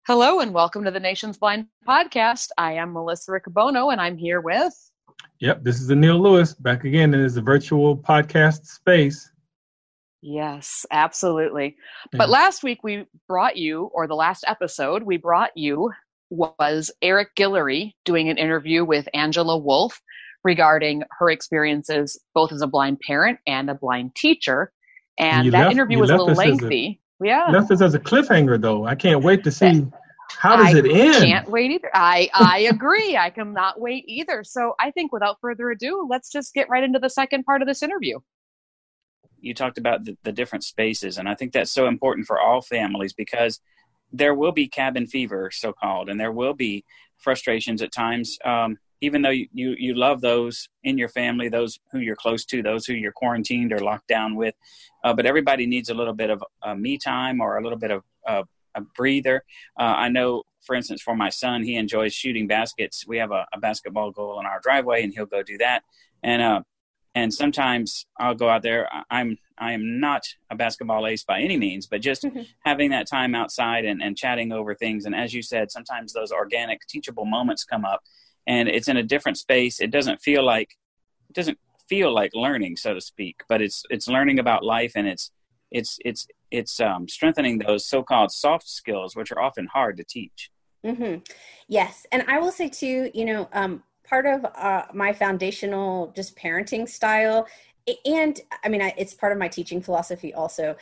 Hello and welcome to the Nation's Blind Podcast. I am Melissa Riccobono and I'm here with... Yep, this is Anil Lewis back again in this virtual podcast space. Yes, absolutely. Yeah. But last week we brought you, or the last episode we brought you, was Eric Guillory doing an interview with Angela Wolf regarding her experiences both as a blind parent and a blind teacher. And that interview was a little lengthy. Yeah. Left us as a cliffhanger, though. I can't wait to see how does it end. I can't wait either. I agree. I cannot wait either. So I think without further ado, let's just get right into the second part of this interview. You talked about the different spaces, and I think that's so important for all families because there will be cabin fever, so-called, and there will be frustrations at times, even though you love those in your family, those who you're close to, those who you're quarantined or locked down with. But everybody needs a little bit of me time or a little bit of a breather. I know, for instance, for my son, he enjoys shooting baskets. We have a basketball goal in our driveway, and he'll go do that. And sometimes I'll go out there. I am not a basketball ace by any means, but just having that time outside and chatting over things. And as you said, sometimes those organic, teachable moments come up, and it's in a different space. It doesn't feel like learning, so to speak, but it's learning about life, and it's strengthening those so-called soft skills, which are often hard to teach. Mm-hmm. Yes, and I will say too, part of my foundational just parenting style, and I mean, it's part of my teaching philosophy also,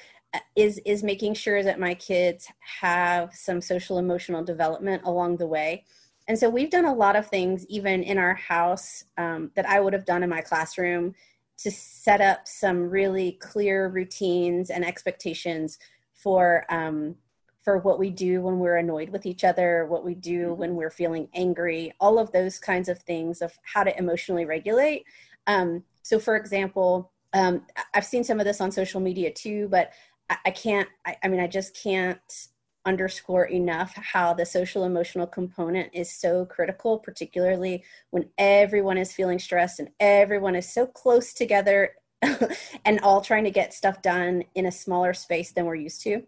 is making sure that my kids have some social emotional development along the way. And so we've done a lot of things, even in our house, that I would have done in my classroom to set up some really clear routines and expectations for what we do when we're annoyed with each other, what we do when we're feeling angry, all of those kinds of things of how to emotionally regulate. So for example, I've seen some of this on social media too, but I just can't underscore enough how the social emotional component is so critical, particularly when everyone is feeling stressed and everyone is so close together and all trying to get stuff done in a smaller space than we're used to.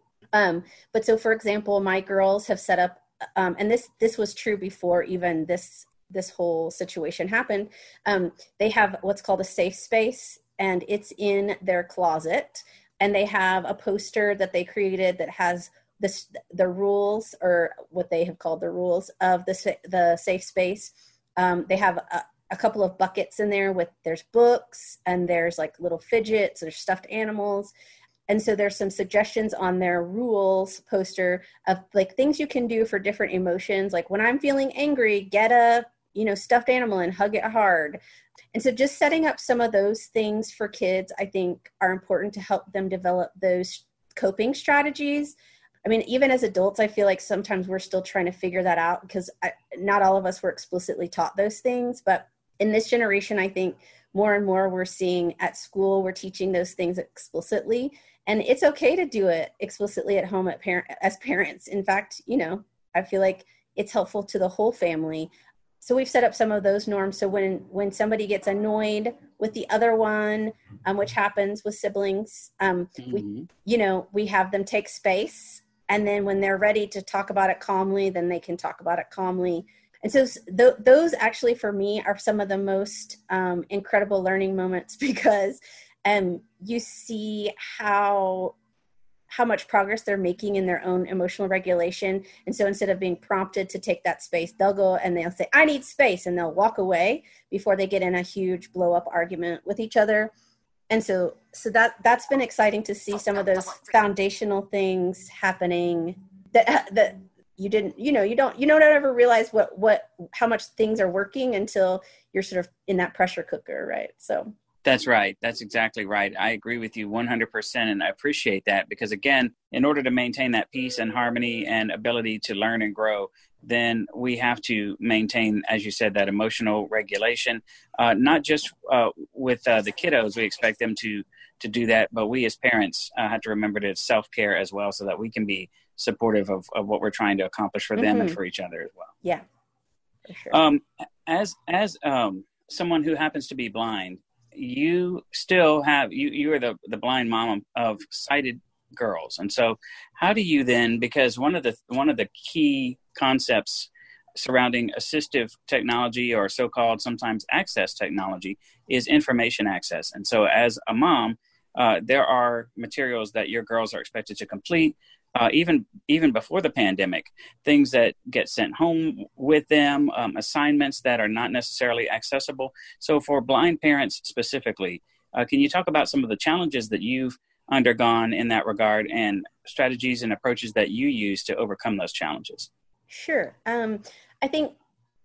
But so, for example, my girls have set up, and this was true before even this whole situation happened. They have what's called a safe space, and it's in their closet. And they have a poster that they created that has the rules, or what they have called the rules of the safe space. They have a couple of buckets in there there's books, and there's like little fidgets, there's stuffed animals. And so there's some suggestions on their rules poster of like things you can do for different emotions. Like when I'm feeling angry, get a, stuffed animal and hug it hard. And so just setting up some of those things for kids, I think, are important to help them develop those coping strategies. I mean, even as adults, I feel like sometimes we're still trying to figure that out because not all of us were explicitly taught those things. But in this generation, I think more and more we're seeing at school, we're teaching those things explicitly. And it's okay to do it explicitly at home as parents. In fact, I feel like it's helpful to the whole family. So we've set up some of those norms. So when somebody gets annoyed with the other one, which happens with siblings, we have them take space. And then when they're ready to talk about it calmly, then they can talk about it calmly. And so those actually for me are some of the most incredible learning moments because you see how much progress they're making in their own emotional regulation. And so instead of being prompted to take that space, they'll go and they'll say, I need space. And they'll walk away before they get in a huge blow up argument with each other. And so that's been exciting to see some of those foundational things happening that you didn't, you don't ever realize how much things are working until you're sort of in that pressure cooker. Right. So. That's right. That's exactly right. I agree with you 100%. And I appreciate that because, again, in order to maintain that peace and harmony and ability to learn and grow, then we have to maintain, as you said, that emotional regulation, not just with the kiddos. We expect them to do that. But we as parents have to remember to self-care as well so that we can be supportive of what we're trying to accomplish for them and for each other as well. Yeah, for sure. As someone who happens to be blind, you still have, you are the blind mom of sighted girls. And so how do you then, because one of the key concepts surrounding assistive technology, or so-called sometimes access technology, is information access. And so as a mom, there are materials that your girls are expected to complete, even before the pandemic, things that get sent home with them, assignments that are not necessarily accessible. So for blind parents specifically, can you talk about some of the challenges that you've undergone in that regard, and strategies and approaches that you use to overcome those challenges? Sure. I think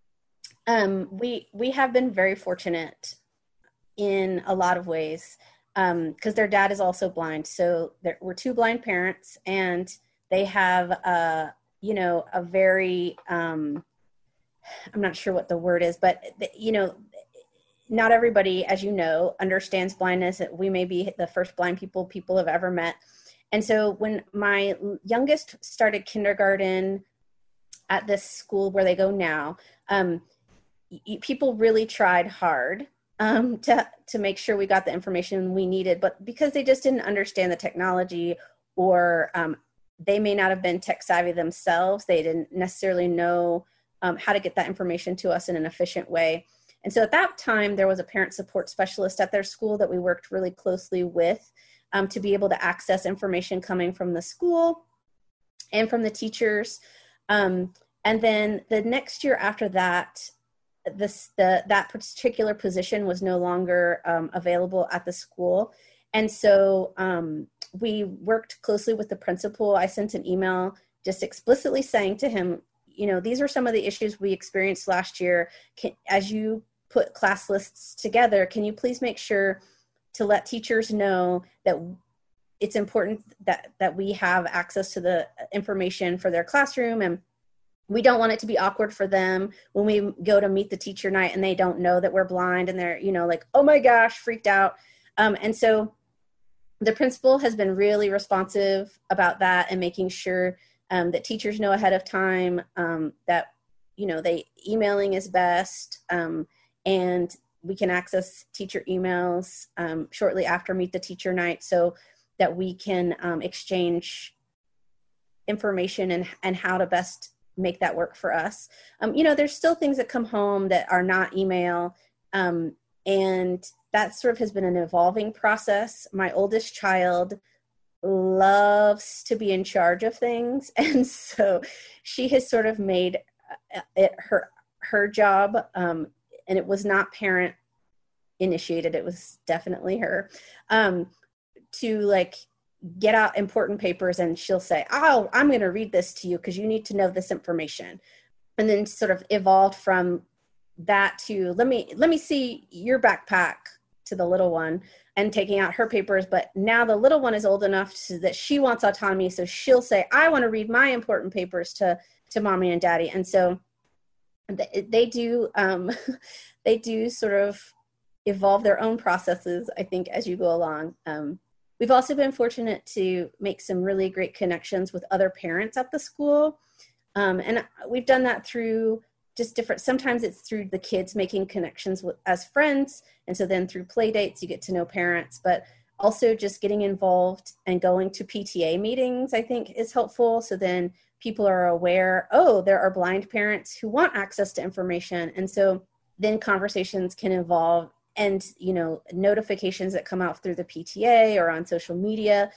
we have been very fortunate in a lot of ways, because their dad is also blind. So we're two blind parents, and they have a very, I'm not sure what the word is, but not everybody, as you know, understands blindness. We may be the first blind people have ever met. And so when my youngest started kindergarten at this school where they go now, people really tried hard to make sure we got the information we needed, but because they just didn't understand the technology, or they may not have been tech savvy themselves, they didn't necessarily know how to get that information to us in an efficient way. And so at that time, there was a parent support specialist at their school that we worked really closely with to be able to access information coming from the school and from the teachers. And then the next year after that, that particular position was no longer available at the school. And so we worked closely with the principal. I sent an email just explicitly saying to him, these are some of the issues we experienced last year. As you put class lists together, can you please make sure to let teachers know that it's important that we have access to the information for their classroom, and we don't want it to be awkward for them when we go to meet the teacher night and they don't know that we're blind, and they're, like, oh my gosh, freaked out. And so the principal has been really responsive about that, and making sure that teachers know ahead of time that, emailing is best, and we can access teacher emails shortly after Meet the Teacher Night, so that we can exchange information and how to best make that work for us. There's still things that come home that are not email, and that sort of has been an evolving process. My oldest child loves to be in charge of things, and so she has sort of made it her job, and it was not parent initiated, it was definitely her, to get out important papers, and she'll say, oh, I'm going to read this to you because you need to know this information. And then sort of evolved from that to let me see your backpack, to the little one, and taking out her papers. But now the little one is old enough that she wants autonomy, so she'll say, I want to read my important papers to mommy and daddy. And so they do sort of evolve their own processes, I think, as you go along. We've also been fortunate to make some really great connections with other parents at the school. And we've done that through just different, sometimes it's through the kids making connections as friends. And so then through play dates, you get to know parents, but also just getting involved and going to PTA meetings, I think, is helpful. So then people are aware, oh, there are blind parents who want access to information. And so then conversations can evolve, and, notifications that come out through the PTA or on social media,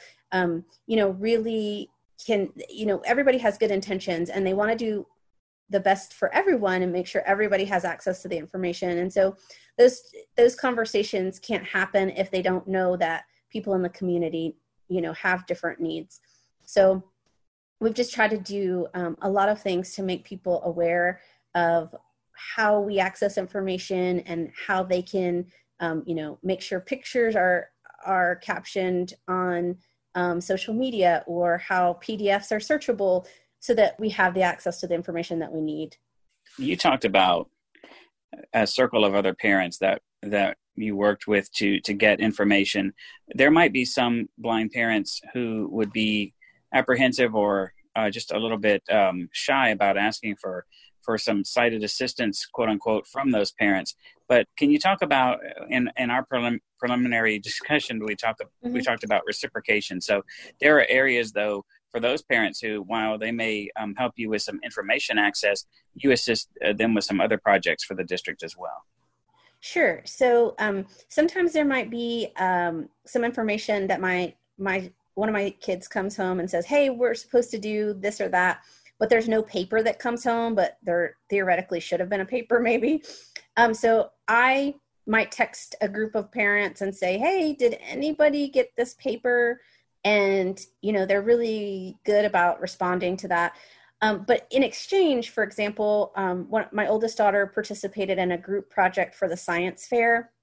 really can, everybody has good intentions, and they want to do the best for everyone and make sure everybody has access to the information. And so those conversations can't happen if they don't know that people in the community, have different needs. So we've just tried to do a lot of things to make people aware of how we access information and how they can, make sure pictures are captioned on social media, or how PDFs are searchable, so that we have the access to the information that we need. You talked about a circle of other parents that you worked with to get information. There might be some blind parents who would be apprehensive or just a little bit shy about asking for for some sighted assistance, quote unquote, from those parents. But can you talk about, in our preliminary discussion, we talked about reciprocation. So there are areas, though, for those parents who, while they may help you with some information access, you assist them with some other projects for the district as well. Sure. So sometimes there might be some information that one of my kids comes home and says, hey, we're supposed to do this or that, but there's no paper that comes home, but there theoretically should have been a paper maybe. So I might text a group of parents and say, hey, did anybody get this paper? And, they're really good about responding to that. But in exchange, for example, my oldest daughter participated in a group project for the science fair.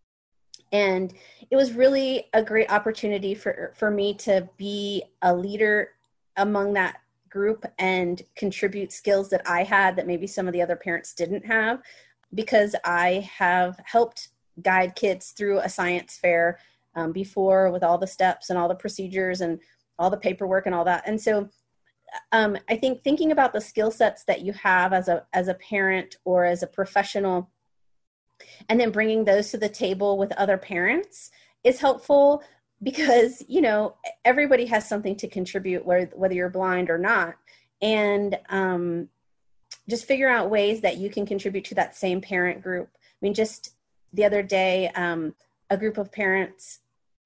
And it was really a great opportunity for me to be a leader among that group and contribute skills that I had that maybe some of the other parents didn't have, because I have helped guide kids through a science fair before, with all the steps and all the procedures and all the paperwork and all that. And so I think thinking about the skill sets that you have as a parent or as a professional, and then bringing those to the table with other parents is helpful, because, everybody has something to contribute, whether you're blind or not. And just figure out ways that you can contribute to that same parent group. I mean, just the other day, a group of parents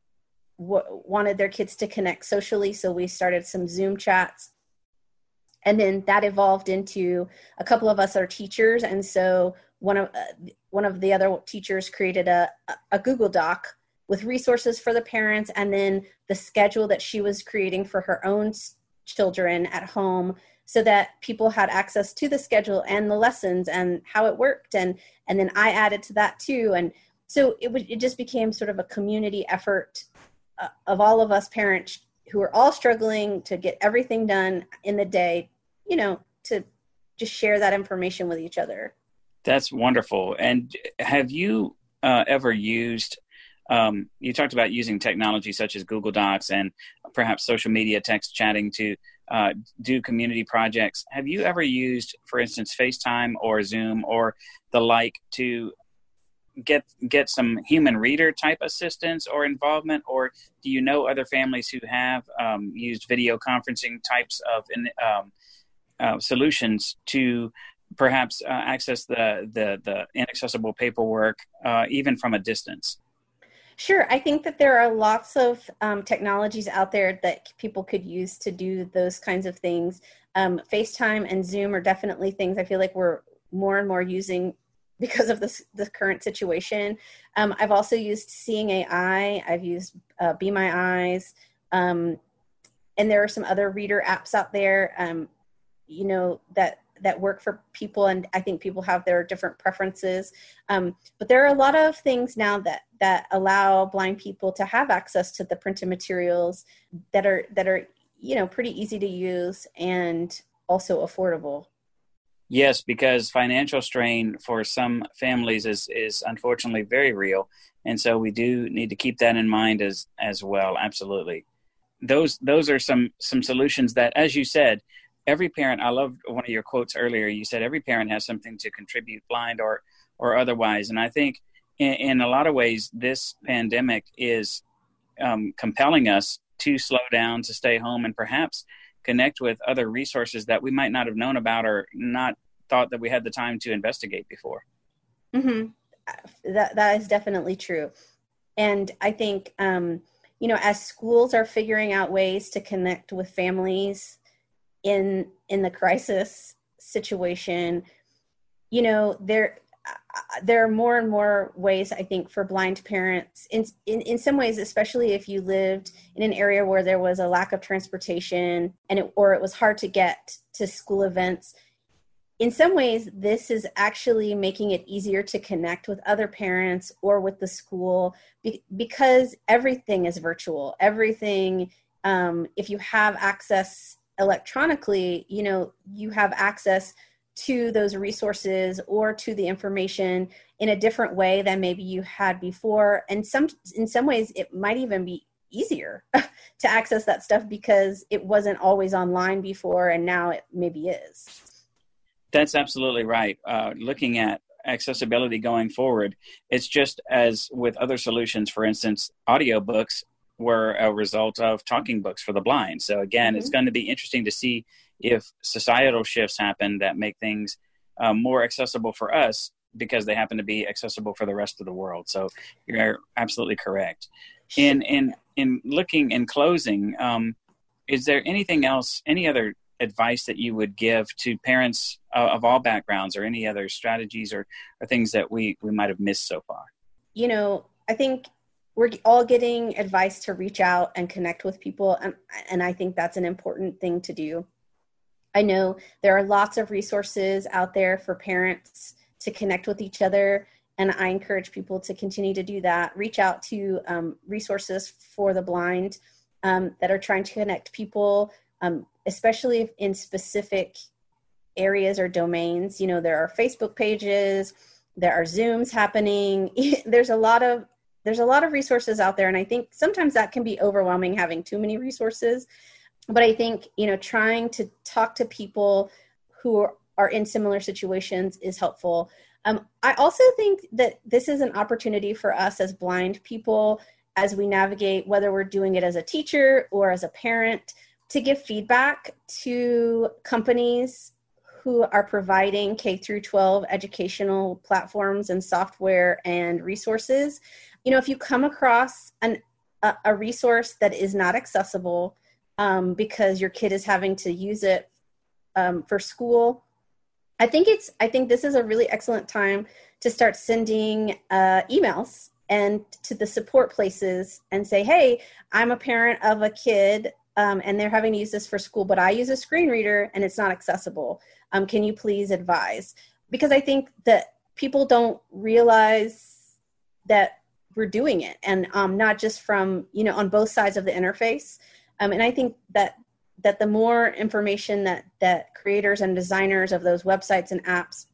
wanted their kids to connect socially. So we started some Zoom chats. And then that evolved into a couple of us are teachers. And so one of the other teachers created a Google Doc with resources for the parents, and then the schedule that she was creating for her own children at home, so that people had access to the schedule and the lessons and how it worked. And then I added to that too. And so it just became sort of a community effort of all of us parents who are all struggling to get everything done in the day, to just share that information with each other. That's wonderful. And have you ever used, you talked about using technology such as Google Docs and perhaps social media text chatting to do community projects. Have you ever used, for instance, FaceTime or Zoom or the like to get some human reader type assistance or involvement? Or do you know other families who have used video conferencing types of solutions to perhaps access the inaccessible paperwork even from a distance? Sure. I think that there are lots of technologies out there that people could use to do those kinds of things. FaceTime and Zoom are definitely things I feel like we're more and more using because of the current situation. I've also used Seeing AI. I've used Be My Eyes. And there are some other reader apps out there, that work for people. And I think people have their different preferences. But there are a lot of things now that allow blind people to have access to the printed materials that are pretty easy to use and also affordable. Yes, because financial strain for some families is unfortunately very real. And so we do need to keep that in mind as well. Absolutely. Those are some solutions that, as you said, every parent, I loved one of your quotes earlier. You said every parent has something to contribute, blind or otherwise. And I think in a lot of ways, this pandemic is compelling us to slow down, to stay home, and perhaps connect with other resources that we might not have known about or not thought that we had the time to investigate before. Mm-hmm. That is definitely true. And I think, as schools are figuring out ways to connect with families in the crisis situation, there are more and more ways, I think, for blind parents in some ways, especially if you lived in an area where there was a lack of transportation or it was hard to get to school events. In some ways, this is actually making it easier to connect with other parents or with the school because everything is virtual. Everything, if you have access electronically, you have access to those resources or to the information in a different way than maybe you had before. And in some ways, it might even be easier to access that stuff because it wasn't always online before, and now it maybe is. That's absolutely right. Looking at accessibility going forward, it's just as with other solutions. For instance, audiobooks were a result of talking books for the blind. So again, it's going to be interesting to see if societal shifts happen that make things more accessible for us because they happen to be accessible for the rest of the world. So you're absolutely correct. In looking in closing, is there anything else, any other advice that you would give to parents of all backgrounds, or any other strategies or things that we might have missed so far? You know, I think we're all getting advice to reach out and connect with people. And I think that's an important thing to do. I know there are lots of resources out there for parents to connect with each other. And I encourage people to continue to do that. Reach out to resources for the blind that are trying to connect people, especially in specific areas or domains. You know, there are Facebook pages, there are Zooms happening. There's a lot of resources out there. And I think sometimes that can be overwhelming, having too many resources. But I think, you know, trying to talk to people who are in similar situations is helpful. I also think that this is an opportunity for us as blind people, as we navigate, whether we're doing it as a teacher or as a parent, to give feedback to companies who are providing K through 12 educational platforms and software and resources. You know, if you come across a resource that is not accessible because your kid is having to use it for school, I think this is a really excellent time to start sending emails and to the support places and say, hey, I'm a parent of a kid and they're having to use this for school, but I use a screen reader and it's not accessible. Can you please advise? Because I think that people don't realize that we're doing it, and not just from, you know, on both sides of the interface. And I think that the more information that creators and designers of those websites and apps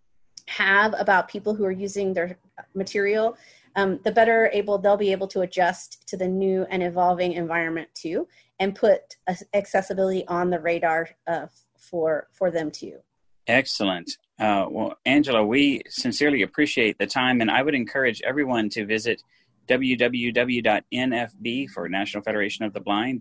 have about people who are using their material, the better they'll be able to adjust to the new and evolving environment too, and put accessibility on the radar for them too. Excellent. Well, Angela, we sincerely appreciate the time, and I would encourage everyone to visit www.nfb for National Federation of the Blind,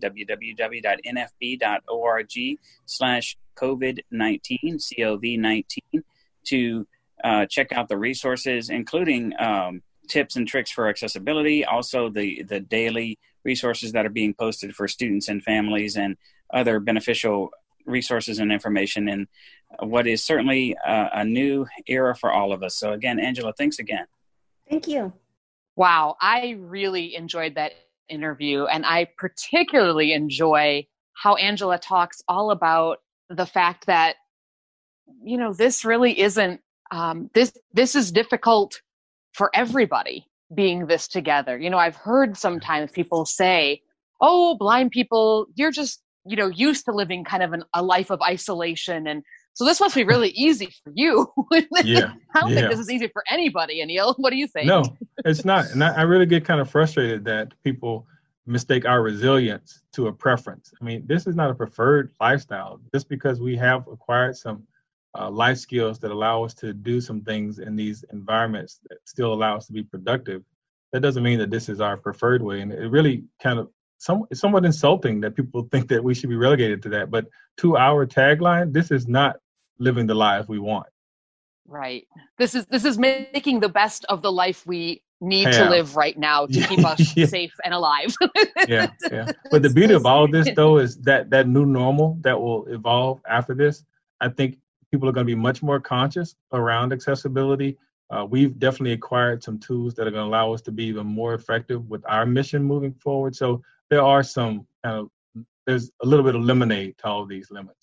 www.nfb.org/COVID-19, COVID-19, to check out the resources, including tips and tricks for accessibility, also the daily resources that are being posted for students and families, and other beneficial resources and information in what is certainly a new era for all of us. So again, Angela, thanks again. Thank you. Wow, I really enjoyed that interview, and I particularly enjoy how Angela talks all about the fact that, you know, this really isn't, this is difficult for everybody, being this together. You know, I've heard sometimes people say, oh, blind people, you're just, you know, used to living kind of a life of isolation, and so this must be really easy for you. Yeah. I don't think this is easy for anybody, Anil. What do you think? No, it's not. And I really get kind of frustrated that people mistake our resilience to a preference. I mean, this is not a preferred lifestyle. Just because we have acquired some life skills that allow us to do some things in these environments that still allow us to be productive, that doesn't mean that this is our preferred way. And it really kind of, it's somewhat insulting that people think that we should be relegated to that. But to our tagline, this is not living the life we want. Right. This is making the best of the life we need to live right now to keep us safe and alive. Yeah. But the beauty of all of this, though, is that new normal that will evolve after this, I think people are going to be much more conscious around accessibility. We've definitely acquired some tools that are going to allow us to be even more effective with our mission moving forward. So there are there's a little bit of lemonade to all of these limits.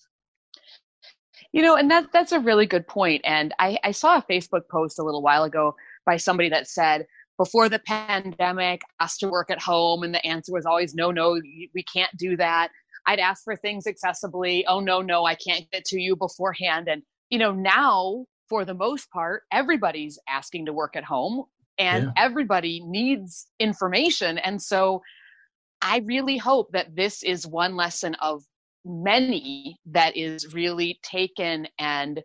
You know, and that's a really good point. And I saw a Facebook post a little while ago by somebody that said, before the pandemic, asked to work at home, and the answer was always, no, we can't do that. I'd ask for things accessibly. Oh, no, I can't get to you beforehand. And, you know, now, for the most part, everybody's asking to work at home, and everybody needs information. And so I really hope that this is one lesson of many that is really taken and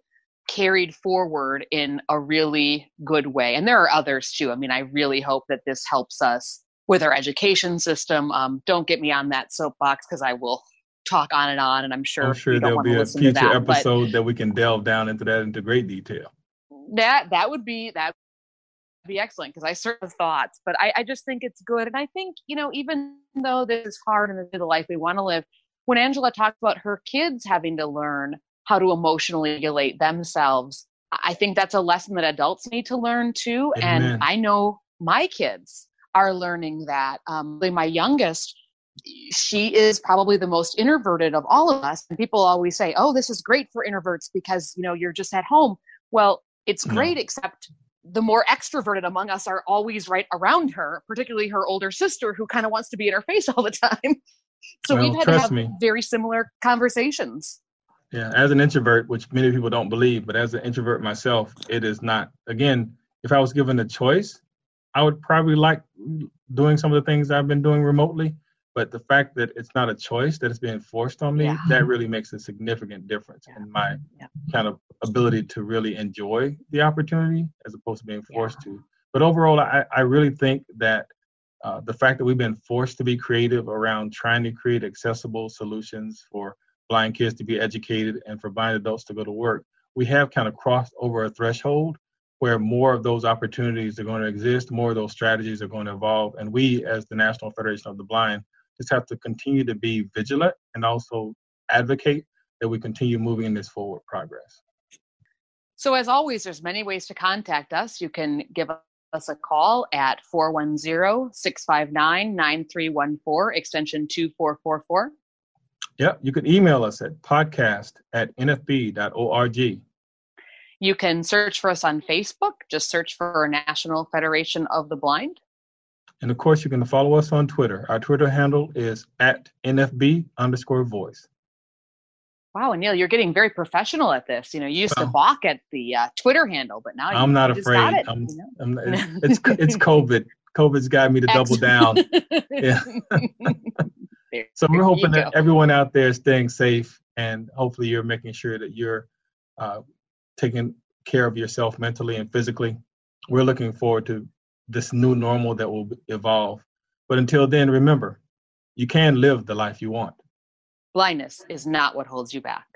carried forward in a really good way. And there are others too. I mean, I really hope that this helps us with our education system. Don't get me on that soapbox because I will talk on, and I'm sure you don't there'll want be to a listen to future that, episode that we can delve down into that into great detail. That would be excellent, because I certainly have thoughts, but I just think it's good. And I think, even though this is hard and the life we want to live, when Angela talks about her kids having to learn how to emotionally regulate themselves, I think that's a lesson that adults need to learn too. Amen. And I know my kids are learning that. My youngest, she is probably the most introverted of all of us. And people always say, oh, this is great for introverts because, you're just at home. Well, it's great, except the more extroverted among us are always right around her, particularly her older sister, who kind of wants to be in her face all the time. So we've had to have very similar conversations. Yeah, as an introvert, which many people don't believe, but as an introvert myself, it is not. Again, if I was given a choice, I would probably like doing some of the things I've been doing remotely. But the fact that it's not a choice, that it's being forced on me, that really makes a significant difference in my kind of ability to really enjoy the opportunity as opposed to being forced to. But overall, I really think that the fact that we've been forced to be creative around trying to create accessible solutions for blind kids to be educated and for blind adults to go to work, we have kind of crossed over a threshold where more of those opportunities are going to exist, more of those strategies are going to evolve. And we, as the National Federation of the Blind, just have to continue to be vigilant and also advocate that we continue moving in this forward progress. So as always, there's many ways to contact us. You can give us a call at 410-659-9314, extension 2444. Yep, you can email us at podcast@nfb.org. You can search for us on Facebook. Just search for National Federation of the Blind. And of course, you can follow us on Twitter. Our Twitter handle is @NFB_voice. Wow, Neil, you're getting very professional at this. You used to balk at the Twitter handle, but now I'm not afraid. It's COVID. COVID's got me to double down. Yeah. So we're hoping that everyone out there is staying safe, and hopefully you're making sure that you're taking care of yourself mentally and physically. We're looking forward to this new normal that will evolve. But until then, remember, you can live the life you want. Blindness is not what holds you back.